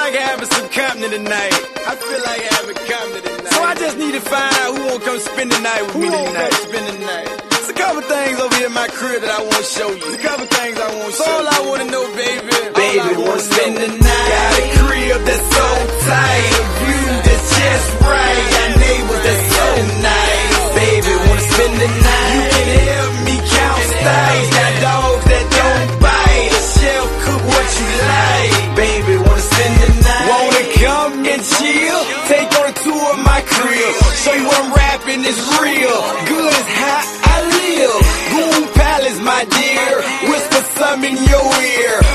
like having some company tonight. I feel like having company tonight. So I just need to find out who won't come spend the night with me tonight. It's a couple things over here in my crib that I want to show you. It's a couple things I want to show you. So all I want to know, baby, baby, wanna spend the night. Got a crib that's so tight, a view that's just right. Got neighbors that's so nice. Baby, wanna spend the night. You can help me count stacks. Got dogs that don't bite. A chef cook what you like. Baby, wanna spend the night. Wanna come and chill? Take on a tour of my crib. Show you what I'm rapping is real. Good is how I live. Goon Palace, my dear. Whisper some in your ear.